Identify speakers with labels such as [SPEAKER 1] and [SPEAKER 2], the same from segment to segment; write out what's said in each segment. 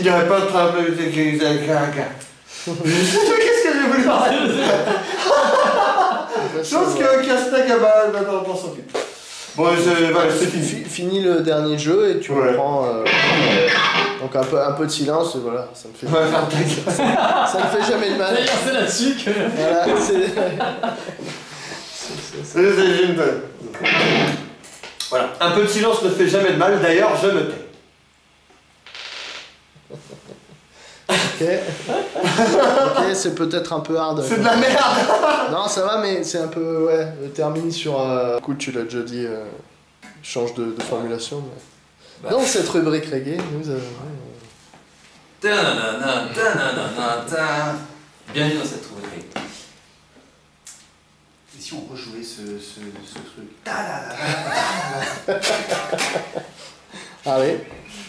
[SPEAKER 1] finirai pas de travailler avec un gars. Qu'est-ce que j'ai voulu faire? Chose qu'un casse-tête dans son film. Bon, voilà, c'est fini.
[SPEAKER 2] Fini le dernier jeu et tu reprends. Donc un peu de silence, et voilà, ça me fait.
[SPEAKER 1] Ouais, faire ta gueule.
[SPEAKER 2] Ça ne fait jamais de mal.
[SPEAKER 3] D'ailleurs, c'est là-dessus que.
[SPEAKER 2] Voilà,
[SPEAKER 1] J'ai une bonne. Voilà, un peu de silence ne fait jamais de mal, d'ailleurs, je me tais.
[SPEAKER 2] Ok. Ok, c'est peut-être un peu hard.
[SPEAKER 1] C'est de la merde.
[SPEAKER 2] Non, ça va, mais c'est un peu. Ouais, termine sur. Cool, tu l'as déjà dit, change de formulation. Mais...
[SPEAKER 3] Bah.
[SPEAKER 2] Dans cette rubrique reggae, nous avons.
[SPEAKER 3] Bienvenue dans cette rubrique.
[SPEAKER 1] Et si on rejouait ce truc?
[SPEAKER 2] Allez.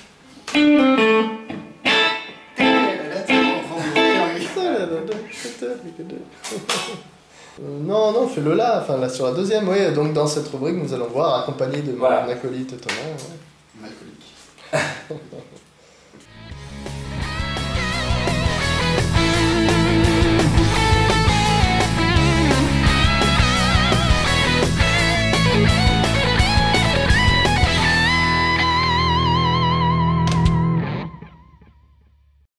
[SPEAKER 2] Non, fais-le là, enfin là sur la deuxième, oui. Donc dans cette rubrique, nous allons voir, accompagné de mon acolyte Thomas. Ouais.
[SPEAKER 1] Alcoolique.